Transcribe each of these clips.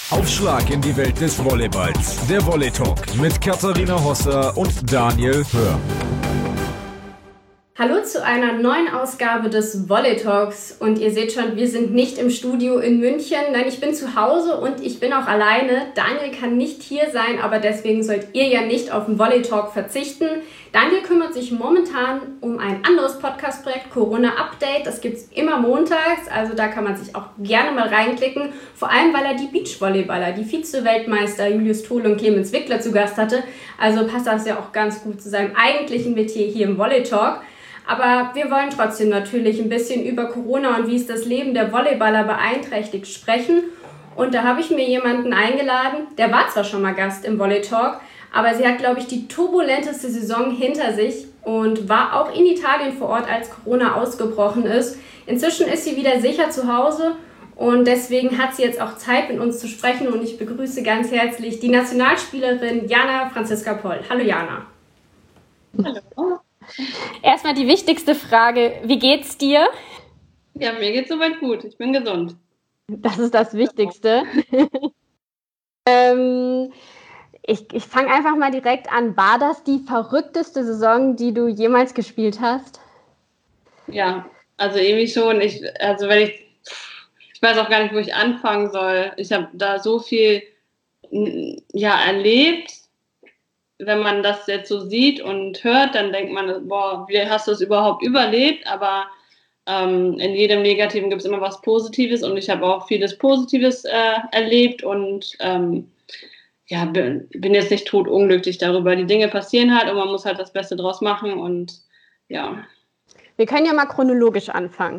Aufschlag in die Welt des Volleyballs. Der Volley Talk mit Katharina Hosser und Daniel Hör. Hallo zu einer neuen Ausgabe des Volley Talks und ihr seht schon, wir sind nicht im Studio in München, nein, ich bin zu Hause und ich bin auch alleine. Daniel kann nicht hier sein, aber deswegen sollt ihr ja nicht auf den Volley Talk verzichten. Daniel kümmert sich momentan um ein anderes Podcast-Projekt, Corona Update. Das gibt es immer montags, also da kann man sich auch gerne mal reinklicken. Vor allem, weil er die Beachvolleyballer, die Vize-Weltmeister Julius Tol und Clemens Wickler zu Gast hatte. Also passt das ja auch ganz gut zu seinem eigentlichen Metier hier im Volley Talk. Aber wir wollen trotzdem natürlich ein bisschen über Corona und wie es das Leben der Volleyballer beeinträchtigt sprechen. Und da habe ich mir jemanden eingeladen, der war zwar schon mal Gast im Volley Talk, aber sie hat, glaube ich, die turbulenteste Saison hinter sich und war auch in Italien vor Ort, als Corona ausgebrochen ist. Inzwischen ist sie wieder sicher zu Hause und deswegen hat sie jetzt auch Zeit, mit uns zu sprechen. Und ich begrüße ganz herzlich die Nationalspielerin Jana Franziska Poll. Hallo Jana. Hallo. Erstmal die wichtigste Frage, wie geht's dir? Ja, mir geht's soweit gut. Ich bin gesund. Das ist das Wichtigste. Ich fange einfach mal direkt an. War das die verrückteste Saison, die du jemals gespielt hast? Ja, also irgendwie schon. Ich weiß auch gar nicht, wo ich anfangen soll. Ich habe da so viel erlebt. Wenn man das jetzt so sieht und hört, dann denkt man, boah, wie hast du es überhaupt überlebt? Aber in jedem Negativen gibt es immer was Positives und ich habe auch vieles Positives erlebt und bin jetzt nicht totunglücklich darüber. Die Dinge passieren halt und man muss halt das Beste draus machen und ja. Wir können ja mal chronologisch anfangen.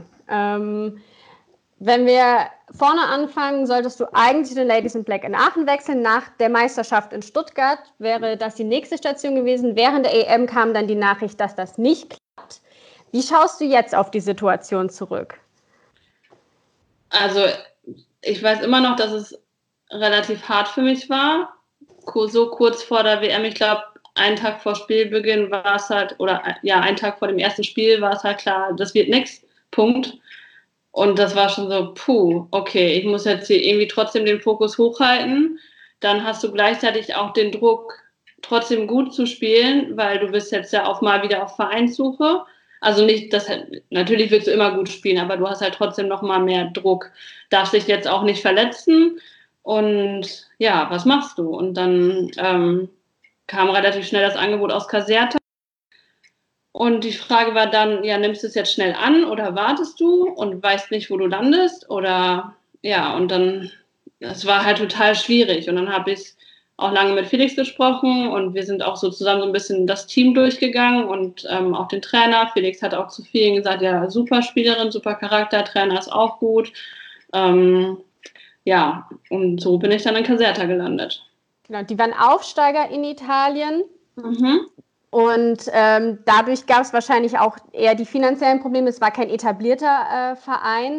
Wenn wir vorne anfangen, solltest du eigentlich den Ladies in Black in Aachen wechseln. Nach der Meisterschaft in Stuttgart wäre das die nächste Station gewesen. Während der EM kam dann die Nachricht, dass das nicht klappt. Wie schaust du jetzt auf die Situation zurück? Also ich weiß immer noch, dass es relativ hart für mich war. So kurz vor der WM, ich glaube, einen Tag vor Spielbeginn war es halt, einen Tag vor dem ersten Spiel war es halt klar, das wird nichts, Punkt. Und das war schon so, okay, ich muss jetzt hier irgendwie trotzdem den Fokus hochhalten. Dann hast du gleichzeitig auch den Druck, trotzdem gut zu spielen, weil du bist jetzt ja auch mal wieder auf Vereinssuche. Also natürlich willst du immer gut spielen, aber du hast halt trotzdem noch mal mehr Druck. Darfst dich jetzt auch nicht verletzen. Und ja, was machst du? Und dann kam relativ schnell das Angebot aus Caserta. Und die Frage war dann, ja, nimmst du es jetzt schnell an oder wartest du und weißt nicht, wo du landest? Oder ja, und dann, das war halt total schwierig. Und dann habe ich auch lange mit Felix gesprochen und wir sind auch so zusammen so ein bisschen das Team durchgegangen und auch den Trainer. Felix hat auch zu vielen gesagt, ja, super Spielerin, super Charakter, Trainer ist auch gut. Und so bin ich dann in Caserta gelandet. Genau, die waren Aufsteiger in Italien. Mhm. Und dadurch gab es wahrscheinlich auch eher die finanziellen Probleme. Es war kein etablierter Verein.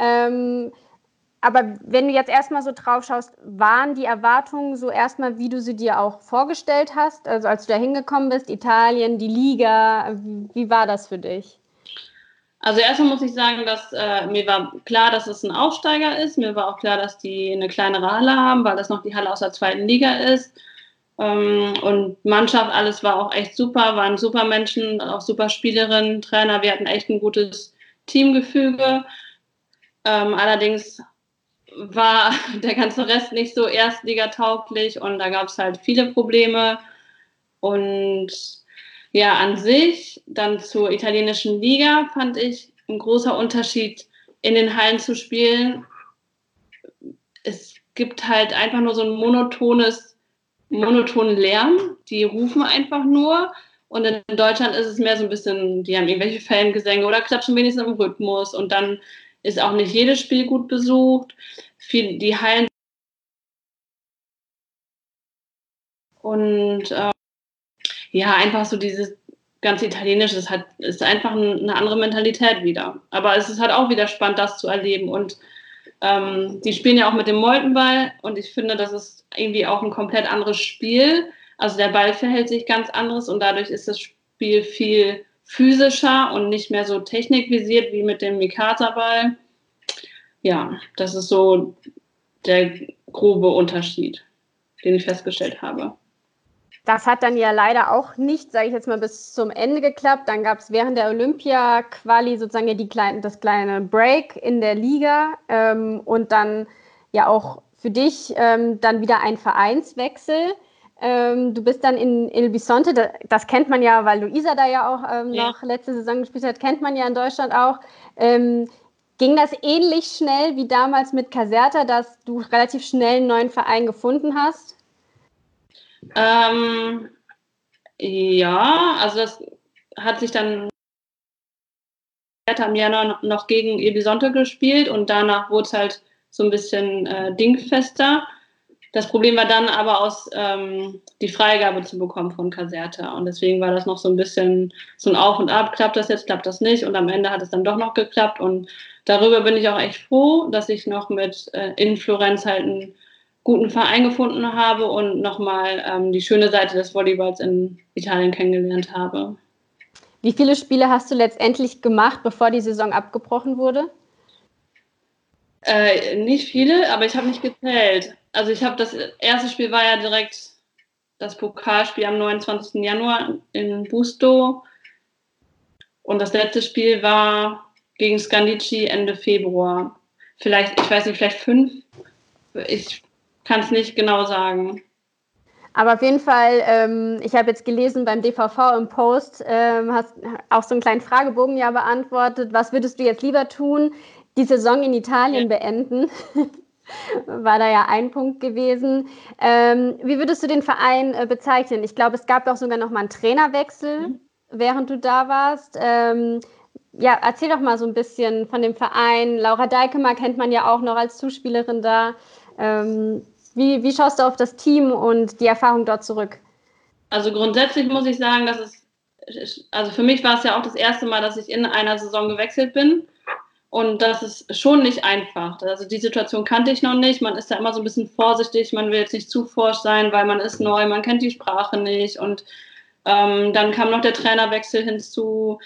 Aber wenn du jetzt erstmal so drauf schaust, waren die Erwartungen so erstmal, wie du sie dir auch vorgestellt hast? Also als du da hingekommen bist, Italien, die Liga, wie war das für dich? Also erstmal muss ich sagen, dass mir war klar, dass es ein Aufsteiger ist. Mir war auch klar, dass die eine kleinere Halle haben, weil das noch die Halle aus der zweiten Liga ist. Und Mannschaft, alles war auch echt super, waren super Menschen, auch super Spielerinnen, Trainer. Wir hatten echt ein gutes Teamgefüge. Allerdings war der ganze Rest nicht so erstligatauglich und da gab es halt viele Probleme. Und ja, an sich, dann zur italienischen Liga, fand ich ein großer Unterschied, in den Hallen zu spielen. Es gibt halt einfach nur so ein monotonen Lärm, die rufen einfach nur. Und in Deutschland ist es mehr so ein bisschen, die haben irgendwelche Fangesänge oder klatschen wenigstens im Rhythmus. Und dann ist auch nicht jedes Spiel gut besucht. Die Hallen. Und einfach so dieses ganz Italienische, ist einfach eine andere Mentalität wieder. Aber es ist halt auch wieder spannend, das zu erleben. Und die spielen ja auch mit dem Moltenball und ich finde, das ist irgendwie auch ein komplett anderes Spiel. Also der Ball verhält sich ganz anderes und dadurch ist das Spiel viel physischer und nicht mehr so technikvisiert wie mit dem Mikasa-Ball. Ja, das ist so der grobe Unterschied, den ich festgestellt habe. Das hat dann ja leider auch nicht, sage ich jetzt mal, bis zum Ende geklappt. Dann gab es während der Olympia-Quali sozusagen ja das kleine Break in der Liga und dann ja auch für dich dann wieder ein Vereinswechsel. Du bist dann in Il Bisonte, das kennt man ja, weil Luisa da ja auch noch letzte Saison gespielt hat, kennt man ja in Deutschland auch. Ging das ähnlich schnell wie damals mit Caserta, dass du relativ schnell einen neuen Verein gefunden hast? Ja, also das hat sich dann im Januar noch gegen Il Bisonte gespielt und danach wurde es halt so ein bisschen dingfester. Das Problem war dann aber die Freigabe zu bekommen von Caserta und deswegen war das noch so ein bisschen so ein Auf und Ab, klappt das jetzt, klappt das nicht und am Ende hat es dann doch noch geklappt und darüber bin ich auch echt froh, dass ich noch in Florenz halt einen guten Verein gefunden habe und nochmal die schöne Seite des Volleyballs in Italien kennengelernt habe. Wie viele Spiele hast du letztendlich gemacht, bevor die Saison abgebrochen wurde? Nicht viele, aber ich habe nicht gezählt. Also das erste Spiel war ja direkt das Pokalspiel am 29. Januar in Busto und das letzte Spiel war gegen Scandicci Ende Februar. Vielleicht, ich weiß nicht, vielleicht 5. Ich kann es nicht genau sagen. Aber auf jeden Fall, ich habe jetzt gelesen beim DVV im Post, hast auch so einen kleinen Fragebogen ja beantwortet. Was würdest du jetzt lieber tun? Die Saison in Italien beenden? War da ja ein Punkt gewesen. Wie würdest du den Verein bezeichnen? Ich glaube, es gab auch sogar noch mal einen Trainerwechsel, während du da warst. Ja, erzähl doch mal so ein bisschen von dem Verein. Laura Deikemer kennt man ja auch noch als Zuspielerin da. Wie schaust du auf das Team und die Erfahrung dort zurück? Also grundsätzlich muss ich sagen, also für mich war es ja auch das erste Mal, dass ich in einer Saison gewechselt bin. Und das ist schon nicht einfach. Also die Situation kannte ich noch nicht. Man ist da immer so ein bisschen vorsichtig. Man will jetzt nicht zu forsch sein, weil man ist neu, man kennt die Sprache nicht. Und dann kam noch der Trainerwechsel hinzu.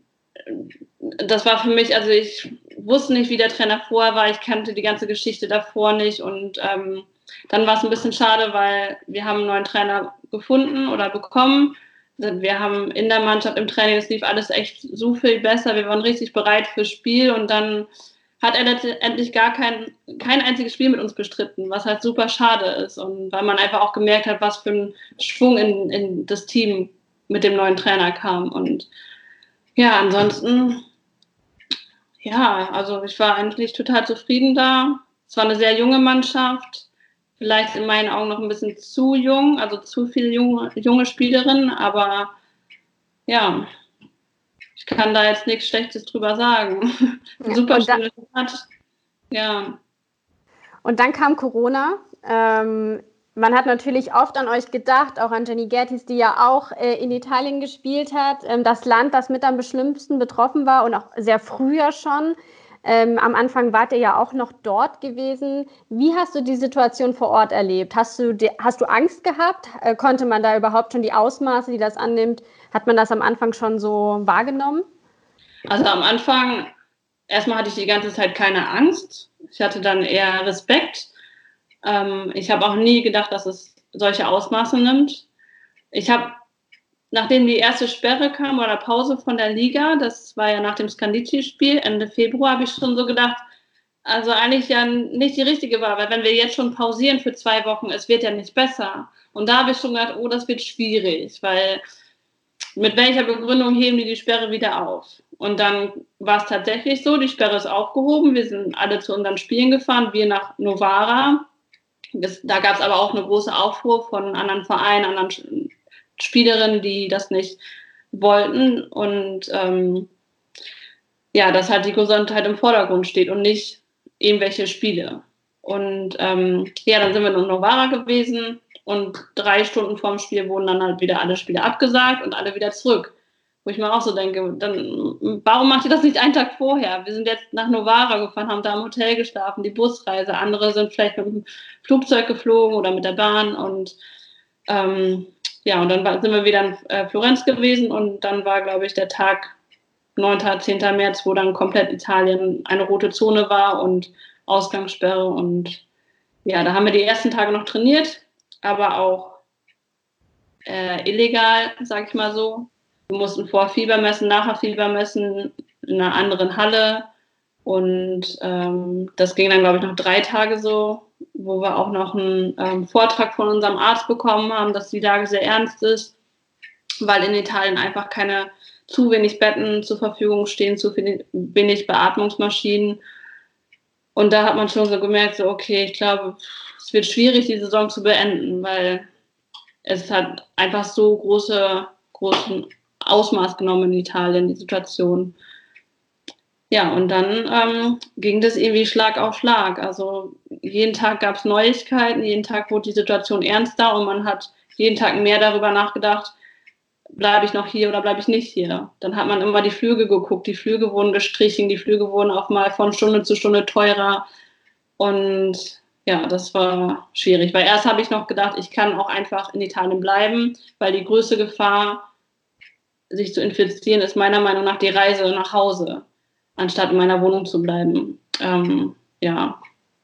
Das war für mich, also ich wusste nicht, wie der Trainer vorher war. Ich kannte die ganze Geschichte davor nicht. Und dann war es ein bisschen schade, weil wir haben einen neuen Trainer gefunden oder bekommen. Wir haben in der Mannschaft im Training, es lief alles echt so viel besser. Wir waren richtig bereit fürs Spiel und dann hat er letztendlich gar kein einziges Spiel mit uns bestritten, was halt super schade ist. Und weil man einfach auch gemerkt hat, was für ein Schwung in das Team mit dem neuen Trainer kam. Und ja, ansonsten, ja, also ich war eigentlich total zufrieden da. Es war eine sehr junge Mannschaft. Vielleicht in meinen Augen noch ein bisschen zu jung, also zu viele junge Spielerinnen, aber ja, ich kann da jetzt nichts Schlechtes drüber sagen. Super schöne Stadt, ja. Und dann kam Corona. Man hat natürlich oft an euch gedacht, auch an Jenny Gertis, die ja auch in Italien gespielt hat, das Land, das mit am schlimmsten betroffen war und auch sehr früher schon. Am Anfang wart ihr ja auch noch dort gewesen. Wie hast du die Situation vor Ort erlebt? Hast du Angst gehabt? Konnte man da überhaupt schon die Ausmaße, die das annimmt, hat man das am Anfang schon so wahrgenommen? Also am Anfang, erstmal hatte ich die ganze Zeit keine Angst. Ich hatte dann eher Respekt. Ich habe auch nie gedacht, dass es solche Ausmaße nimmt. Nachdem die erste Sperre kam oder Pause von der Liga, das war ja nach dem Scandicci-Spiel Ende Februar, habe ich schon so gedacht, also eigentlich ja nicht die richtige Wahl, weil wenn wir jetzt schon pausieren für 2 Wochen, es wird ja nicht besser. Und da habe ich schon gedacht, oh, das wird schwierig, weil mit welcher Begründung heben die Sperre wieder auf? Und dann war es tatsächlich so, die Sperre ist aufgehoben, wir sind alle zu unseren Spielen gefahren, wir nach Novara. Da gab es aber auch eine große Aufruhr von anderen Vereinen, anderen Spielerinnen, die das nicht wollten und dass halt die Gesundheit im Vordergrund steht und nicht irgendwelche Spiele. Und dann sind wir in Novara gewesen und 3 Stunden vorm Spiel wurden dann halt wieder alle Spiele abgesagt und alle wieder zurück. Wo ich mir auch so denke, dann warum macht ihr das nicht einen Tag vorher? Wir sind jetzt nach Novara gefahren, haben da im Hotel geschlafen, die Busreise. Andere sind vielleicht mit dem Flugzeug geflogen oder mit der Bahn und und dann sind wir wieder in Florenz gewesen und dann war, glaube ich, der Tag 9., 10. März, wo dann komplett Italien eine rote Zone war und Ausgangssperre und ja, da haben wir die ersten Tage noch trainiert, aber auch illegal, sag ich mal so. Wir mussten vor Fieber messen, nachher Fieber messen, in einer anderen Halle. Und das ging dann, glaube ich, noch 3 Tage so, wo wir auch noch einen Vortrag von unserem Arzt bekommen haben, dass die Lage sehr ernst ist, weil in Italien einfach zu wenig Betten zur Verfügung stehen, zu wenig Beatmungsmaschinen. Und da hat man schon so gemerkt, so okay, ich glaube, es wird schwierig, die Saison zu beenden, weil es hat einfach so großen Ausmaß genommen in Italien, die Situation. Ja, und dann ging das irgendwie Schlag auf Schlag. Also jeden Tag gab es Neuigkeiten, jeden Tag wurde die Situation ernster und man hat jeden Tag mehr darüber nachgedacht, bleibe ich noch hier oder bleibe ich nicht hier. Dann hat man immer die Flüge geguckt, die Flüge wurden gestrichen, die Flüge wurden auch mal von Stunde zu Stunde teurer. Und ja, das war schwierig, weil erst habe ich noch gedacht, ich kann auch einfach in Italien bleiben, weil die größte Gefahr, sich zu infizieren, ist meiner Meinung nach die Reise nach Hause, anstatt in meiner Wohnung zu bleiben. Ja.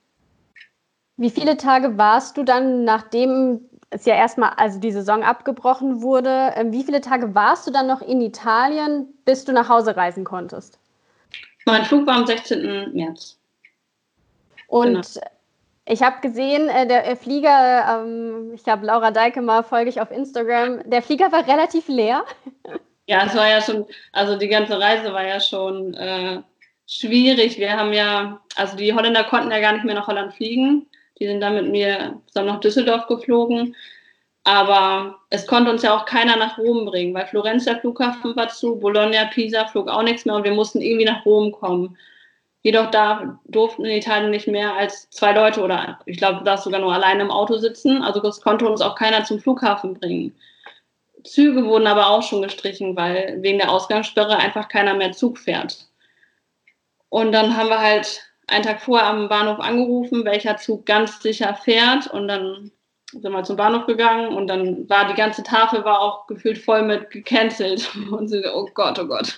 Wie viele Tage warst du dann, nachdem es ja erstmal, also die Saison abgebrochen wurde, wie viele Tage warst du dann noch in Italien, bis du nach Hause reisen konntest? Mein Flug war am 16. März. Und genau. Ich habe gesehen, der Flieger, ich habe Laura Deikemer, folge ich auf Instagram, der Flieger war relativ leer. Ja, es war ja schon, also die ganze Reise war ja schon schwierig. Wir haben ja, also die Holländer konnten ja gar nicht mehr nach Holland fliegen. Die sind dann mit mir zusammen nach Düsseldorf geflogen. Aber es konnte uns ja auch keiner nach Rom bringen, weil Florenz, der Flughafen war zu, Bologna, Pisa flog auch nichts mehr und wir mussten irgendwie nach Rom kommen. Jedoch da durften in Italien nicht mehr als 2 Leute oder ich glaube, du darfst sogar nur alleine im Auto sitzen. Also das konnte uns auch keiner zum Flughafen bringen. Züge wurden aber auch schon gestrichen, weil wegen der Ausgangssperre einfach keiner mehr Zug fährt. Und dann haben wir halt einen Tag vorher am Bahnhof angerufen, welcher Zug ganz sicher fährt. Und dann sind wir zum Bahnhof gegangen und dann war die ganze Tafel war auch gefühlt voll mit gecancelt. Und so, oh Gott, oh Gott.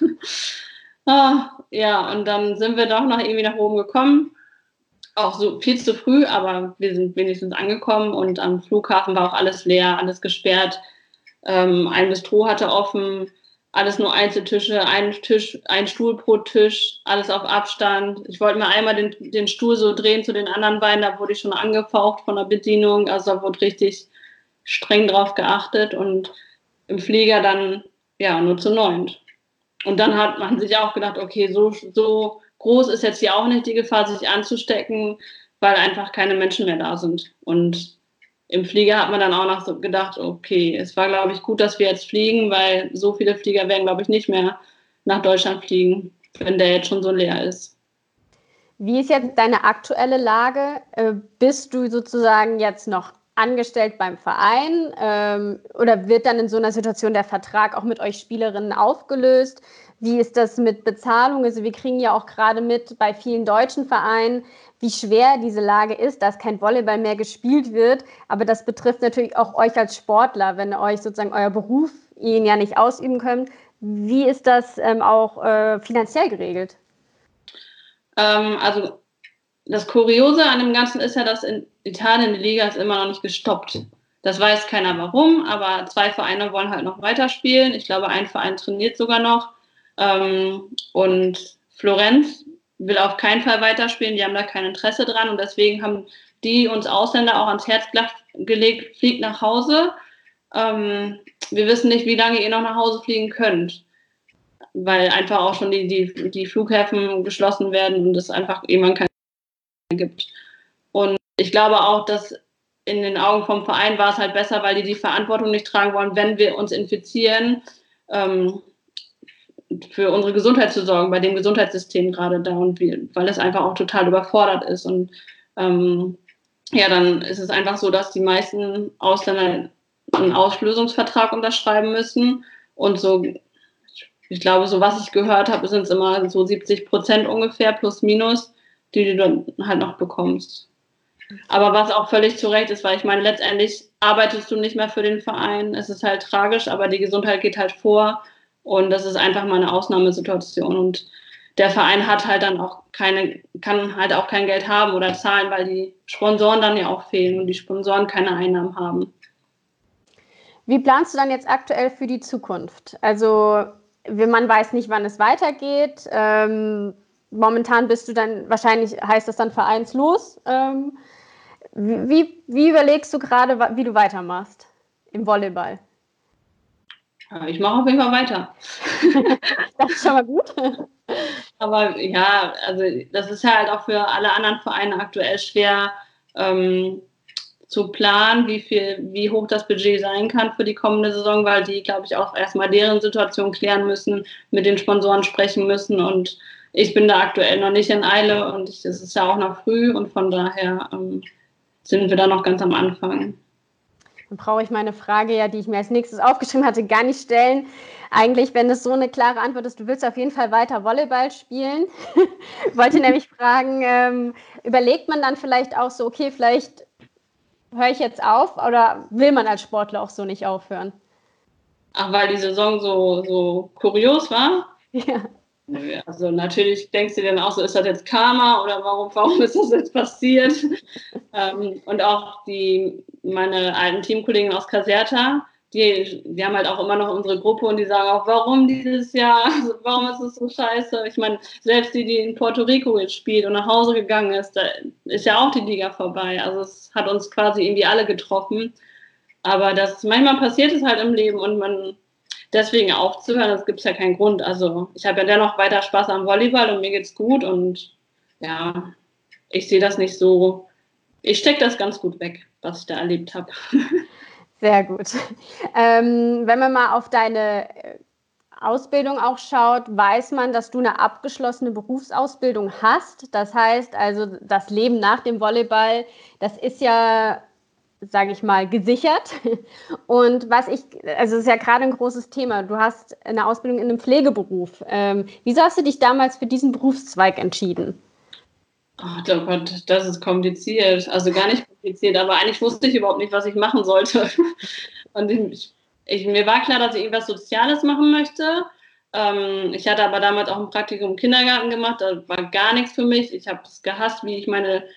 Ja, und dann sind wir doch noch irgendwie nach Rom gekommen. Auch so viel zu früh, aber wir sind wenigstens angekommen und am Flughafen war auch alles leer, alles gesperrt. Ein Bistro hatte offen, alles nur Einzeltische, ein Stuhl pro Tisch, alles auf Abstand. Ich wollte mir einmal den Stuhl so drehen zu den anderen beiden, da wurde ich schon angefaucht von der Bedienung, also da wurde richtig streng drauf geachtet und im Flieger dann ja nur zu 9. Und dann hat man sich auch gedacht, okay, so groß ist jetzt hier auch nicht die Gefahr, sich anzustecken, weil einfach keine Menschen mehr da sind. Und im Flieger hat man dann auch noch so gedacht, okay, es war, glaube ich, gut, dass wir jetzt fliegen, weil so viele Flieger werden, glaube ich, nicht mehr nach Deutschland fliegen, wenn der jetzt schon so leer ist. Wie ist jetzt deine aktuelle Lage? Bist du sozusagen jetzt noch angestellt beim Verein oder wird dann in so einer Situation der Vertrag auch mit euch Spielerinnen aufgelöst? Wie ist das mit Bezahlung? Also wir kriegen ja auch gerade mit bei vielen deutschen Vereinen, wie schwer diese Lage ist, dass kein Volleyball mehr gespielt wird. Aber das betrifft natürlich auch euch als Sportler, wenn euch sozusagen euer Beruf ihn ja nicht ausüben könnt. Wie ist das auch finanziell geregelt? Also das Kuriose an dem Ganzen ist ja, dass in Italien die Liga ist immer noch nicht gestoppt. Das weiß keiner warum, aber 2 Vereine wollen halt noch weiterspielen. Ich glaube, ein Verein trainiert sogar noch. Und Florenz will auf keinen Fall weiterspielen, die haben da kein Interesse dran und deswegen haben die uns Ausländer auch ans Herz gelegt, fliegt nach Hause. Wir wissen nicht, wie lange ihr noch nach Hause fliegen könnt, weil einfach auch schon die Flughäfen geschlossen werden und es einfach irgendwann keine gibt. Und ich glaube auch, dass in den Augen vom Verein war es halt besser, weil die Verantwortung nicht tragen wollen, wenn wir uns infizieren, für unsere Gesundheit zu sorgen, bei dem Gesundheitssystem gerade da und weil es einfach auch total überfordert ist. Und ja, dann ist es einfach so, dass die meisten Ausländer einen Auslösungsvertrag unterschreiben müssen. Und so, ich glaube, so was ich gehört habe, sind es immer so 70% ungefähr, plus minus, die du dann halt noch bekommst. Aber was auch völlig zu Recht ist, weil ich meine, letztendlich arbeitest du nicht mehr für den Verein. Es ist halt tragisch, aber die Gesundheit geht halt vor. Und das ist einfach mal eine Ausnahmesituation. Und der Verein hat halt dann auch kann halt auch kein Geld haben oder zahlen, weil die Sponsoren dann ja auch fehlen und die Sponsoren keine Einnahmen haben. Wie planst du dann jetzt aktuell für die Zukunft? Also man weiß nicht, wann es weitergeht. Momentan bist du dann, wahrscheinlich heißt das dann vereinslos. Wie überlegst du gerade, wie du weitermachst im Volleyball? Ich mache auf jeden Fall weiter. Das ist schon mal gut. Aber ja, also das ist halt auch für alle anderen Vereine aktuell schwer zu planen, wie hoch das Budget sein kann für die kommende Saison, weil die, glaube ich, auch erstmal deren Situation klären müssen, mit den Sponsoren sprechen müssen und ich bin da aktuell noch nicht in Eile und es ist ja auch noch früh und von daher sind wir da noch ganz am Anfang. Dann brauche ich meine Frage ja, die ich mir als nächstes aufgeschrieben hatte, gar nicht stellen. Eigentlich, wenn es so eine klare Antwort ist, du willst auf jeden Fall weiter Volleyball spielen. Wollte nämlich fragen, überlegt man dann vielleicht auch so, okay, vielleicht höre ich jetzt auf oder will man als Sportler auch so nicht aufhören? Ach, weil die Saison so kurios war? Ja. Also natürlich denkst du dann auch so, ist das jetzt Karma oder warum ist das jetzt passiert? Und auch meine alten Teamkollegen aus Caserta, die haben halt auch immer noch unsere Gruppe und die sagen auch, warum dieses Jahr, warum ist es so scheiße? Ich meine, selbst die in Puerto Rico jetzt spielt und nach Hause gegangen ist, da ist ja auch die Liga vorbei. Also es hat uns quasi irgendwie alle getroffen. Aber manchmal passiert es halt im Leben und man deswegen aufzuhören, das gibt es ja keinen Grund. Also ich habe ja dennoch weiter Spaß am Volleyball und mir geht's gut und ja, ich sehe das nicht so, ich stecke das ganz gut weg, was ich da erlebt habe. Sehr gut. Wenn man mal auf deine Ausbildung auch schaut, weiß man, dass du eine abgeschlossene Berufsausbildung hast. Das heißt also, das Leben nach dem Volleyball, das ist ja, sage ich mal, gesichert. Und also es ist ja gerade ein großes Thema. Du hast eine Ausbildung in einem Pflegeberuf. Wieso hast du dich damals für diesen Berufszweig entschieden? Oh Gott, das ist kompliziert. Also gar nicht kompliziert, aber eigentlich wusste ich überhaupt nicht, was ich machen sollte. Und mir war klar, dass ich irgendwas Soziales machen möchte. Ich hatte aber damals auch ein Praktikum im Kindergarten gemacht, das war gar nichts für mich. Ich habe es gehasst, wie ich meine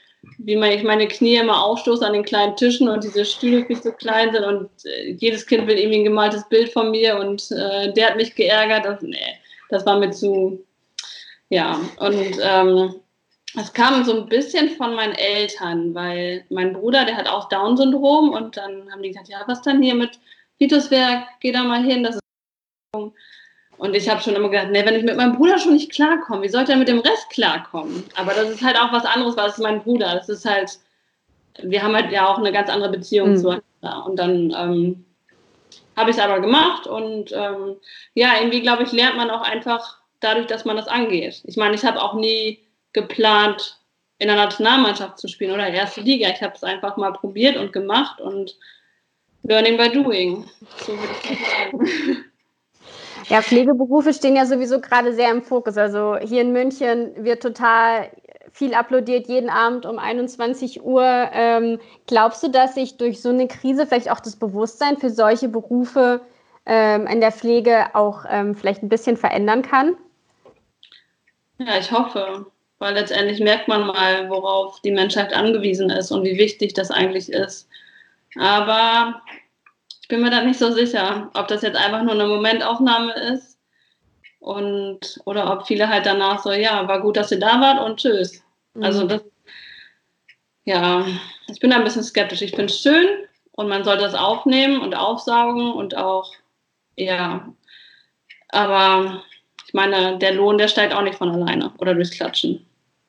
Knie immer aufstoße an den kleinen Tischen und diese Stühle viel zu klein sind und jedes Kind will irgendwie ein gemaltes Bild von mir und der hat mich geärgert. Das war mir zu, ja, und es kam so ein bisschen von meinen Eltern, weil mein Bruder, der hat auch Down-Syndrom und dann haben die gesagt, ja, was dann hier mit Vituswerk, geh da mal hin, das ist. Und ich habe schon immer gedacht, nee, wenn ich mit meinem Bruder schon nicht klarkomme, wie sollte er mit dem Rest klarkommen? Aber das ist halt auch was anderes, weil es ist mein Bruder. Das ist halt, wir haben halt ja auch eine ganz andere Beziehung zueinander. Und dann habe ich es aber gemacht und ja, irgendwie, glaube ich, lernt man auch einfach dadurch, dass man das angeht. Ich meine, ich habe auch nie geplant, in der Nationalmannschaft zu spielen oder erste Liga. Ich habe es einfach mal probiert und gemacht und learning by doing. So würde ich das sagen. Ja, Pflegeberufe stehen ja sowieso gerade sehr im Fokus. Also hier in München wird total viel applaudiert, jeden Abend um 21 Uhr. Glaubst du, dass sich durch so eine Krise vielleicht auch das Bewusstsein für solche Berufe in der Pflege auch vielleicht ein bisschen verändern kann? Ja, ich hoffe, weil letztendlich merkt man mal, worauf die Menschheit angewiesen ist und wie wichtig das eigentlich ist. Aber ich bin mir da nicht so sicher, ob das jetzt einfach nur eine Momentaufnahme ist oder ob viele halt danach so, ja, war gut, dass ihr da wart und tschüss. Also ja, ich bin da ein bisschen skeptisch. Ich finde es schön und man sollte das aufnehmen und aufsaugen und auch, ja, aber ich meine, der Lohn, der steigt auch nicht von alleine oder durchs Klatschen.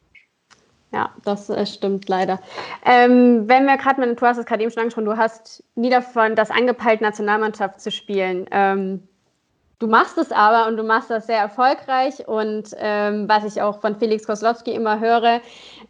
Ja, das stimmt leider. Wenn wir gerade du hast es gerade eben schon angesprochen, du hast nie davon das angepeilt, Nationalmannschaft zu spielen. Du machst es aber und du machst das sehr erfolgreich und was ich auch von Felix Koslowski immer höre,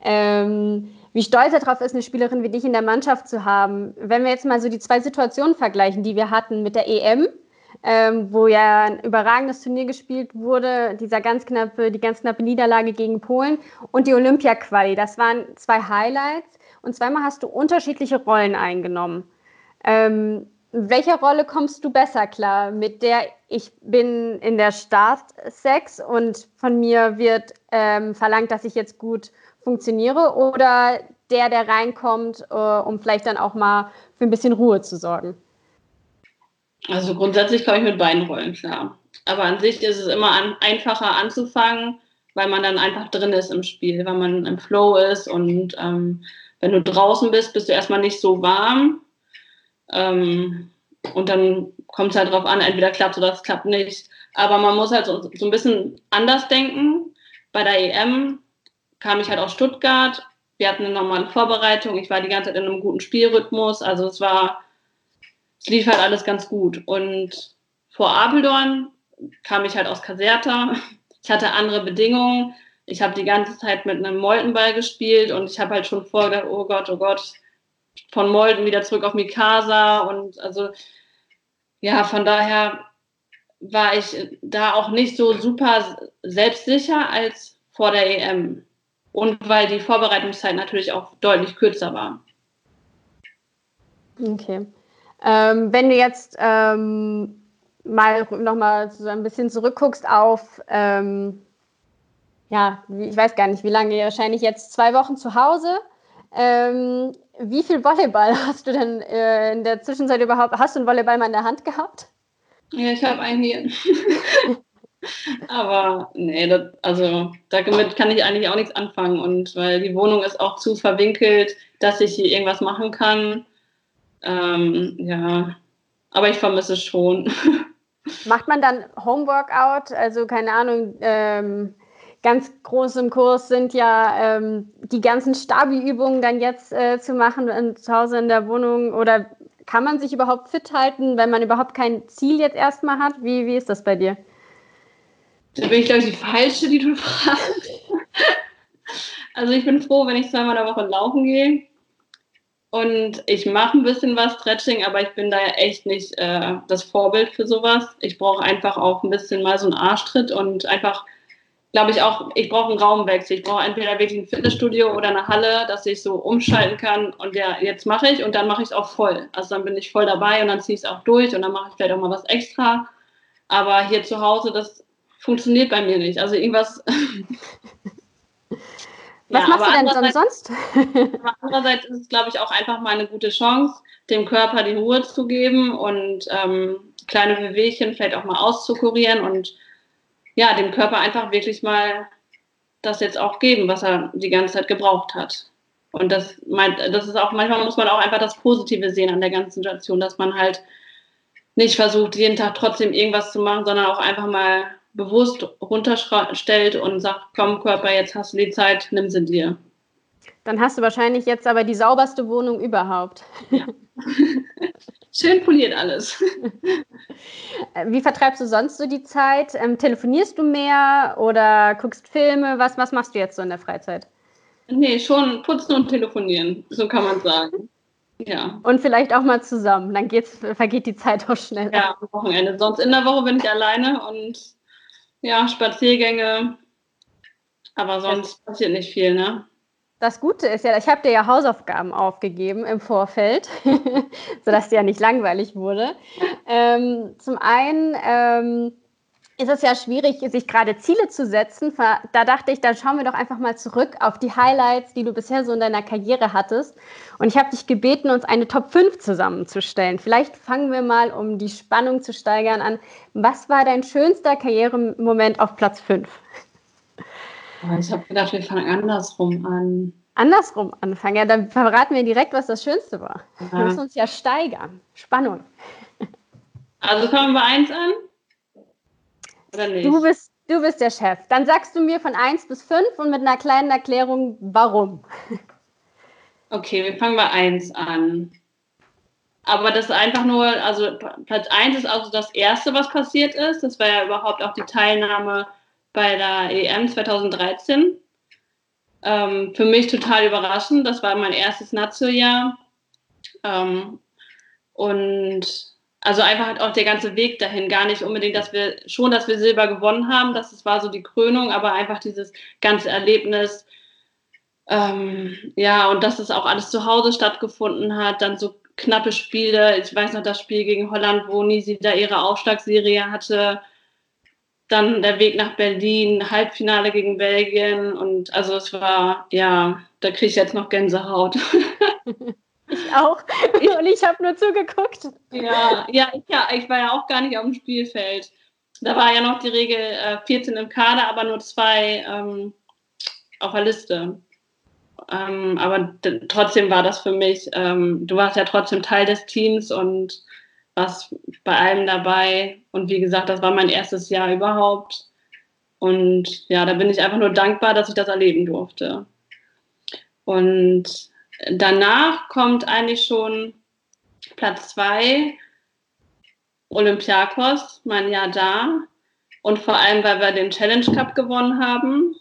wie stolz er darauf ist, eine Spielerin wie dich in der Mannschaft zu haben. Wenn wir jetzt mal so die zwei Situationen vergleichen, die wir hatten mit der EM, wo ja ein überragendes Turnier gespielt wurde, die ganz knappe Niederlage gegen Polen und die Olympia-Quali. Das waren zwei Highlights und zweimal hast du unterschiedliche Rollen eingenommen. Mit welcher Rolle kommst du besser klar? Mit der ich bin in der Start-6 und von mir wird verlangt, dass ich jetzt gut funktioniere, oder der reinkommt, um vielleicht dann auch mal für ein bisschen Ruhe zu sorgen? Also grundsätzlich komme ich mit beiden Rollen klar. Aber an sich ist es immer einfacher anzufangen, weil man dann einfach drin ist im Spiel, weil man im Flow ist und wenn du draußen bist, bist du erstmal nicht so warm. Und dann kommt es halt drauf an, entweder klappt es oder es klappt nicht. Aber man muss halt so ein bisschen anders denken. Bei der EM kam ich halt aus Stuttgart. Wir hatten eine normale Vorbereitung. Ich war die ganze Zeit in einem guten Spielrhythmus. Also es lief halt alles ganz gut. Und vor Apeldoorn kam ich halt aus Caserta. Ich hatte andere Bedingungen. Ich habe die ganze Zeit mit einem Moltenball gespielt und ich habe halt schon vorgedacht, oh Gott, von Molten wieder zurück auf Mikasa. Und also, ja, von daher war ich da auch nicht so super selbstsicher als vor der EM. Und weil die Vorbereitungszeit natürlich auch deutlich kürzer war. Okay. Wenn du jetzt mal nochmal so ein bisschen zurückguckst auf, ja, ich weiß gar nicht, wie lange, wahrscheinlich jetzt 2 Wochen zu Hause. Wie viel Volleyball hast du denn in der Zwischenzeit überhaupt? Hast du einen Volleyball mal in der Hand gehabt? Ja, ich habe einen hier. Aber nee, damit kann ich eigentlich auch nichts anfangen. Und weil die Wohnung ist auch zu verwinkelt, dass ich hier irgendwas machen kann. Ja, aber ich vermisse es schon. Macht man dann Homeworkout? Also keine Ahnung, ganz groß im Kurs sind ja die ganzen Stabi-Übungen dann jetzt zu machen zu Hause in der Wohnung. Oder kann man sich überhaupt fit halten, wenn man überhaupt kein Ziel jetzt erstmal hat? Wie ist das bei dir? Da bin ich, glaube ich, die Falsche, die du fragst. Also ich bin froh, wenn ich 2-mal in der Woche laufen gehe. Und ich mache ein bisschen was, Stretching, aber ich bin da ja echt nicht das Vorbild für sowas. Ich brauche einfach auch ein bisschen mal so einen Arschtritt und einfach, glaube ich auch, ich brauche einen Raumwechsel. Ich brauche entweder wirklich ein Fitnessstudio oder eine Halle, dass ich so umschalten kann und ja, jetzt mache ich und dann mache ich es auch voll. Also dann bin ich voll dabei und dann ziehe ich es auch durch und dann mache ich vielleicht auch mal was extra. Aber hier zu Hause, das funktioniert bei mir nicht. Also irgendwas... Was machst du denn sonst? Andererseits ist es, glaube ich, auch einfach mal eine gute Chance, dem Körper die Ruhe zu geben und kleine Bewegchen vielleicht auch mal auszukurieren und ja, dem Körper einfach wirklich mal das jetzt auch geben, was er die ganze Zeit gebraucht hat. Und das ist auch, manchmal muss man auch einfach das Positive sehen an der ganzen Situation, dass man halt nicht versucht, jeden Tag trotzdem irgendwas zu machen, sondern auch einfach mal bewusst runterstellt und sagt, komm Körper, jetzt hast du die Zeit, nimm sie dir. Dann hast du wahrscheinlich jetzt aber die sauberste Wohnung überhaupt. Ja. Schön poliert alles. Wie vertreibst du sonst so die Zeit? Telefonierst du mehr oder guckst Filme? Was machst du jetzt so in der Freizeit? Nee, schon putzen und telefonieren, so kann man sagen. Ja. Und vielleicht auch mal zusammen, dann vergeht die Zeit auch schneller. Ja, am Wochenende. Sonst in der Woche bin ich alleine und ja, Spaziergänge, aber sonst passiert nicht viel, ne? Das Gute ist ja, ich habe dir ja Hausaufgaben aufgegeben im Vorfeld, sodass dir ja nicht langweilig wurde. Zum einen ist es ja schwierig, sich gerade Ziele zu setzen. Da dachte ich, dann schauen wir doch einfach mal zurück auf die Highlights, die du bisher so in deiner Karriere hattest. Und ich habe dich gebeten, uns eine Top 5 zusammenzustellen. Vielleicht fangen wir mal, um die Spannung zu steigern, an. Was war dein schönster Karrieremoment auf Platz 5? Ich habe gedacht, wir fangen andersrum an. Andersrum anfangen? Ja, dann verraten wir direkt, was das Schönste war. Ja. Wir müssen uns ja steigern. Spannung. Also fangen wir bei 1 an? Oder nicht? Du bist der Chef. Dann sagst du mir von 1 bis 5 und mit einer kleinen Erklärung, warum. Okay, wir fangen bei 1 an. Aber das ist einfach nur, also Platz 1 ist also das Erste, was passiert ist. Das war ja überhaupt auch die Teilnahme bei der EM 2013. Für mich total überraschend. Das war mein erstes Nazio-Jahr. Und also einfach halt auch der ganze Weg dahin, gar nicht unbedingt, dass wir Silber gewonnen haben, das war so die Krönung, aber einfach dieses ganze Erlebnis, ja, und dass es auch alles zu Hause stattgefunden hat, dann so knappe Spiele. Ich weiß noch das Spiel gegen Holland, wo Nisi da ihre Aufschlagserie hatte. Dann der Weg nach Berlin, Halbfinale gegen Belgien. Und also es war, ja, da kriege ich jetzt noch Gänsehaut. Ich auch. Und ich habe nur zugeguckt. Ja, ich war ja auch gar nicht auf dem Spielfeld. Da war ja noch die Regel 14 im Kader, aber nur 2 auf der Liste. Aber trotzdem war das für mich, du warst ja trotzdem Teil des Teams und warst bei allem dabei. Und wie gesagt, das war mein erstes Jahr überhaupt. Und ja, da bin ich einfach nur dankbar, dass ich das erleben durfte. Und danach kommt eigentlich schon Platz 2, Olympiakos, mein Jahr da. Und vor allem, weil wir den Challenge Cup gewonnen haben,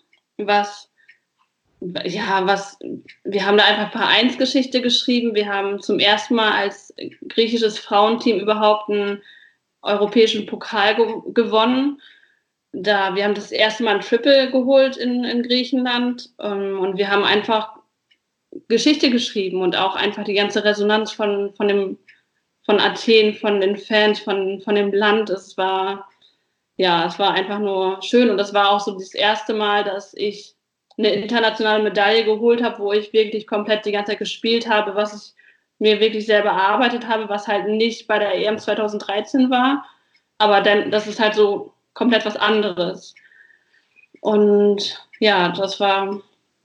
wir haben da einfach Vereinsgeschichte geschrieben. Wir haben zum ersten Mal als griechisches Frauenteam überhaupt einen europäischen Pokal gewonnen. Wir haben das erste Mal ein Triple geholt in Griechenland. Und wir haben einfach Geschichte geschrieben und auch einfach die ganze Resonanz von Athen, von den Fans, von dem Land. Es war einfach nur schön. Und das war auch so das erste Mal, dass ich eine internationale Medaille geholt habe, wo ich wirklich komplett die ganze Zeit gespielt habe, was ich mir wirklich selber erarbeitet habe, was halt nicht bei der EM 2013 war. Aber dann, das ist halt so komplett was anderes. Und ja, das war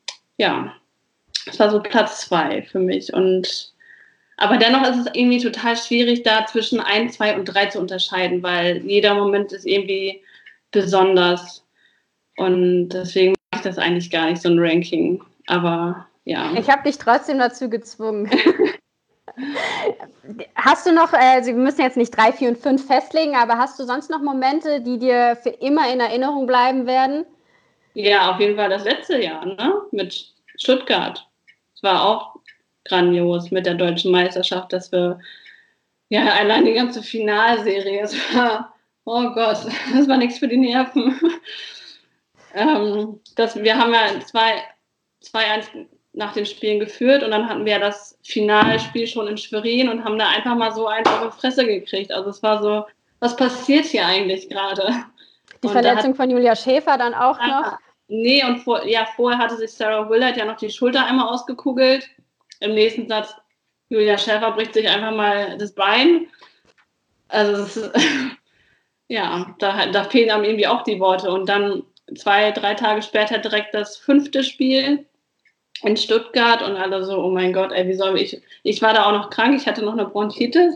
so Platz 2 für mich. Aber dennoch ist es irgendwie total schwierig, da zwischen 1, 2 und 3 zu unterscheiden, weil jeder Moment ist irgendwie besonders. Und deswegen mache ich das eigentlich gar nicht, so ein Ranking. Aber ja. Ich habe dich trotzdem dazu gezwungen. Hast du noch, wir müssen jetzt nicht 3, 4 und 5 festlegen, aber hast du sonst noch Momente, die dir für immer in Erinnerung bleiben werden? Ja, auf jeden Fall das letzte Jahr, ne? Mit Stuttgart. Es war auch grandios mit der deutschen Meisterschaft, dass wir allein die ganze Finalserie, es war, oh Gott, das war nichts für die Nerven. Wir haben ja 2-1 nach den Spielen geführt und dann hatten wir das Finalspiel schon in Schwerin und haben da einfach mal so eins auf die Fresse gekriegt. Also es war so, was passiert hier eigentlich gerade? Die Verletzung von Julia Schäfer dann auch noch? Nee, und vorher hatte sich Sarah Willard ja noch die Schulter einmal ausgekugelt. Im nächsten Satz, Julia Schäfer bricht sich einfach mal das Bein. Also da fehlen einem irgendwie auch die Worte. Und dann 2, 3 Tage später direkt das 5. Spiel in Stuttgart und alle so, oh mein Gott, ey, wie soll ich war da auch noch krank, ich hatte noch eine Bronchitis.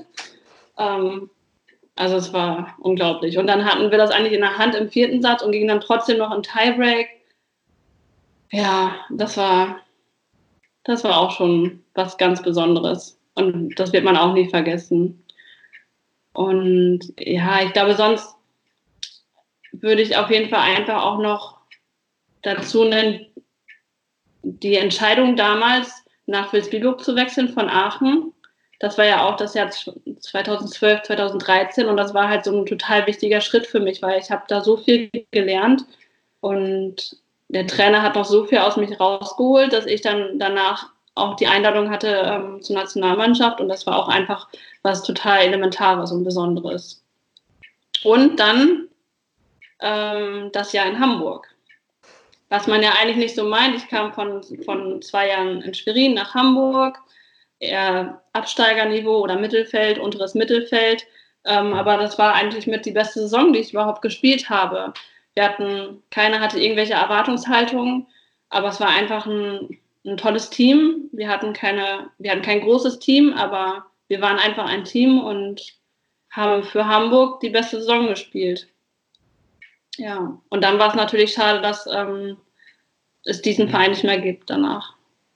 Also es war unglaublich. Und dann hatten wir das eigentlich in der Hand im 4. Satz und gingen dann trotzdem noch in Tiebreak. Ja, das war auch schon was ganz Besonderes. Und das wird man auch nie vergessen. Und ja, ich glaube, sonst würde ich auf jeden Fall einfach auch noch dazu nennen, die Entscheidung damals nach Vilsbiburg zu wechseln von Aachen. Das war ja auch das Jahr 2012, 2013 und das war halt so ein total wichtiger Schritt für mich, weil ich habe da so viel gelernt und der Trainer hat noch so viel aus mich rausgeholt, dass ich dann danach auch die Einladung hatte zur Nationalmannschaft und das war auch einfach was total Elementares und Besonderes. Und dann das Jahr in Hamburg. Was man ja eigentlich nicht so meint. Ich kam von 2 Jahren in Schwerin nach Hamburg, eher Absteigerniveau oder Mittelfeld, unteres Mittelfeld. Aber das war eigentlich mit die beste Saison, die ich überhaupt gespielt habe. Keiner hatte irgendwelche Erwartungshaltungen, aber es war einfach ein tolles Team. Wir hatten kein großes Team, aber wir waren einfach ein Team und haben für Hamburg die beste Saison gespielt. Ja, und dann war es natürlich schade, dass es diesen Verein nicht mehr gibt danach.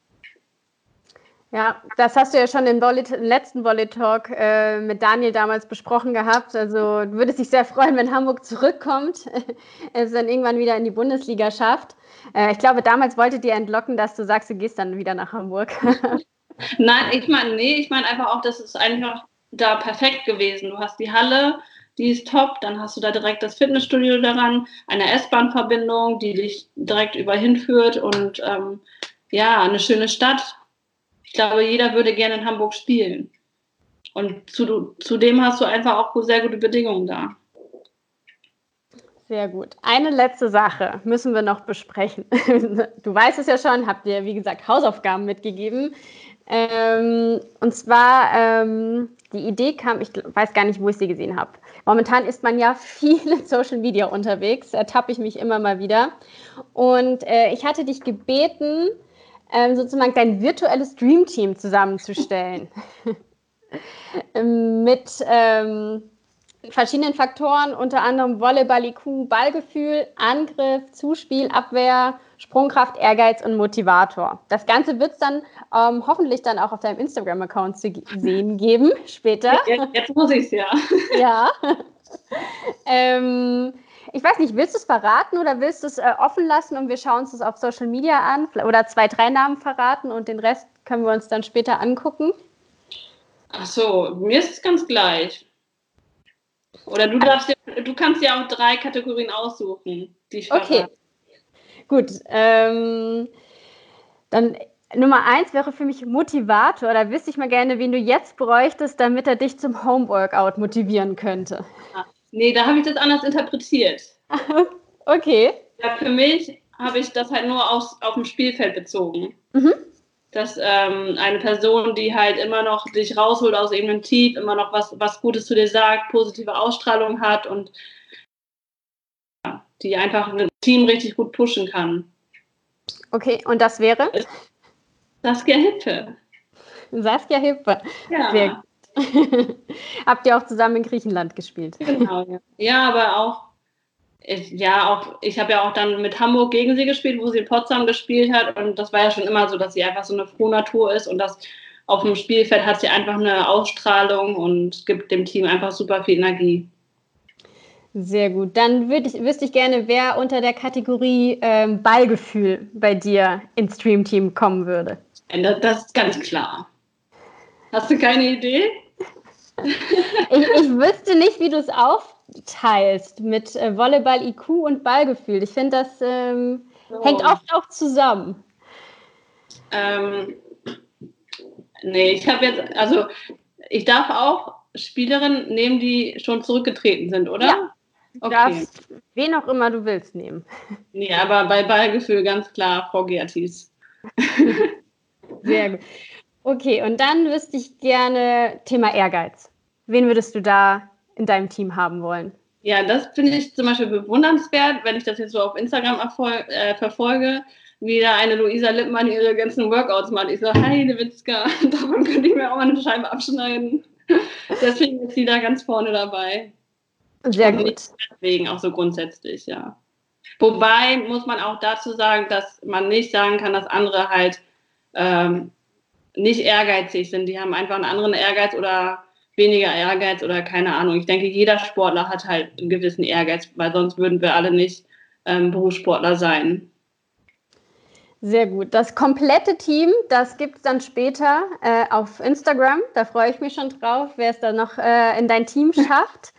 Ja, das hast du ja schon im letzten Volley Talk mit Daniel damals besprochen gehabt. Also du würdest dich sehr freuen, wenn Hamburg zurückkommt, es dann irgendwann wieder in die Bundesliga schafft. Ich glaube, damals wolltet ihr entlocken, dass du sagst, du gehst dann wieder nach Hamburg. Nein, ich meine einfach auch, das ist einfach da perfekt gewesen. Du hast die Halle, die ist top, dann hast du da direkt das Fitnessstudio daran, eine S-Bahn-Verbindung, die dich direkt überall hinführt und eine schöne Stadt. Ich glaube, jeder würde gerne in Hamburg spielen. Und zudem hast du einfach auch sehr gute Bedingungen da. Sehr gut. Eine letzte Sache müssen wir noch besprechen. Du weißt es ja schon, habt dir, wie gesagt, Hausaufgaben mitgegeben. Und zwar, die Idee kam, ich weiß gar nicht, wo ich sie gesehen habe. Momentan ist man ja viel in Social Media unterwegs, ertappe ich mich immer mal wieder. Und ich hatte dich gebeten, sozusagen dein virtuelles Dream-Team zusammenzustellen. Mit verschiedenen Faktoren, unter anderem Volleyball, IQ, Ballgefühl, Angriff, Zuspiel, Abwehr, Sprungkraft, Ehrgeiz und Motivator. Das Ganze wird es dann hoffentlich dann auch auf deinem Instagram-Account zu sehen geben später. Jetzt muss ich es ja. Ja. Ich weiß nicht, willst du es verraten oder willst du es offen lassen und wir schauen uns das auf Social Media an? Oder 2, 3 Namen verraten und den Rest können wir uns dann später angucken? Ach so, mir ist es ganz gleich. Oder du kannst ja auch 3 Kategorien aussuchen, die ich verrate. Okay, gut. Dann Nummer 1 wäre für mich Motivator. Da wüsste ich mal gerne, wen du jetzt bräuchtest, damit er dich zum Homeworkout motivieren könnte. Nee, da habe ich das anders interpretiert. Okay. Ja, für mich habe ich das halt nur auf dem Spielfeld bezogen. Mhm. Dass eine Person, die halt immer noch dich rausholt aus irgendeinem Tief, immer noch was Gutes zu dir sagt, positive Ausstrahlung hat und die einfach ein Team richtig gut pushen kann. Okay, und das wäre? Saskia Hippe. Saskia Hippe. Ja. Sehr gut. Habt ihr auch zusammen in Griechenland gespielt? Genau, ja. Ja, aber auch, ich habe ja auch dann mit Hamburg gegen sie gespielt, wo sie in Potsdam gespielt hat und das war ja schon immer so, dass sie einfach so eine Frohnatur ist und das auf dem Spielfeld hat sie einfach eine Ausstrahlung und gibt dem Team einfach super viel Energie. Sehr gut. Dann wüsste ich gerne, wer unter der Kategorie Ballgefühl bei dir ins Stream-Team kommen würde. Das ist ganz klar. Hast du keine Idee? Ich wüsste nicht, wie du es aufteilst mit Volleyball, IQ und Ballgefühl. Ich finde, das hängt oft auch zusammen. Nee, ich darf auch Spielerinnen nehmen, die schon zurückgetreten sind, oder? Ja, du okay. darfst wen auch immer du willst nehmen. Nee, aber bei Ballgefühl ganz klar Frau Gertis. Sehr gut. Okay, und dann wüsste ich gerne Thema Ehrgeiz. Wen würdest du da in deinem Team haben wollen? Ja, das finde ich zum Beispiel bewundernswert, wenn ich das jetzt so auf Instagram verfolge, wie da eine Luisa Lippmann ihre ganzen Workouts macht. Ich so, Heidewitzka, davon könnte ich mir auch mal eine Scheibe abschneiden. Deswegen ist sie da ganz vorne dabei. Sehr gut. Deswegen auch so grundsätzlich, ja. Wobei muss man auch dazu sagen, dass man nicht sagen kann, dass andere halt nicht ehrgeizig sind. Die haben einfach einen anderen Ehrgeiz oder weniger Ehrgeiz oder keine Ahnung. Ich denke, jeder Sportler hat halt einen gewissen Ehrgeiz, weil sonst würden wir alle nicht Berufssportler sein. Sehr gut. Das komplette Team, das gibt es dann später auf Instagram. Da freue ich mich schon drauf, wer es dann noch in dein Team schafft.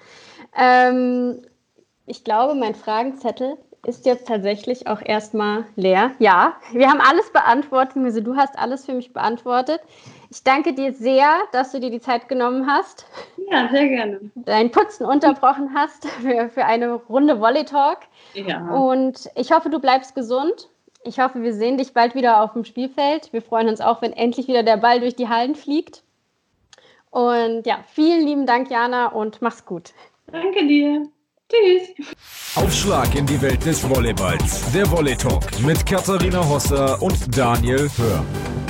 Ich glaube, mein Fragenzettel ist jetzt tatsächlich auch erstmal leer. Ja, wir haben alles beantwortet. Also du hast alles für mich beantwortet. Ich danke dir sehr, dass du dir die Zeit genommen hast. Ja, sehr gerne. Dein Putzen unterbrochen hast für eine Runde Volley Talk. Ja. Und ich hoffe, du bleibst gesund. Ich hoffe, wir sehen dich bald wieder auf dem Spielfeld. Wir freuen uns auch, wenn endlich wieder der Ball durch die Hallen fliegt. Und ja, vielen lieben Dank, Jana, und mach's gut. Danke dir. Tschüss. Aufschlag in die Welt des Volleyballs. Der Volley Talk mit Katharina Hosser und Daniel Hör.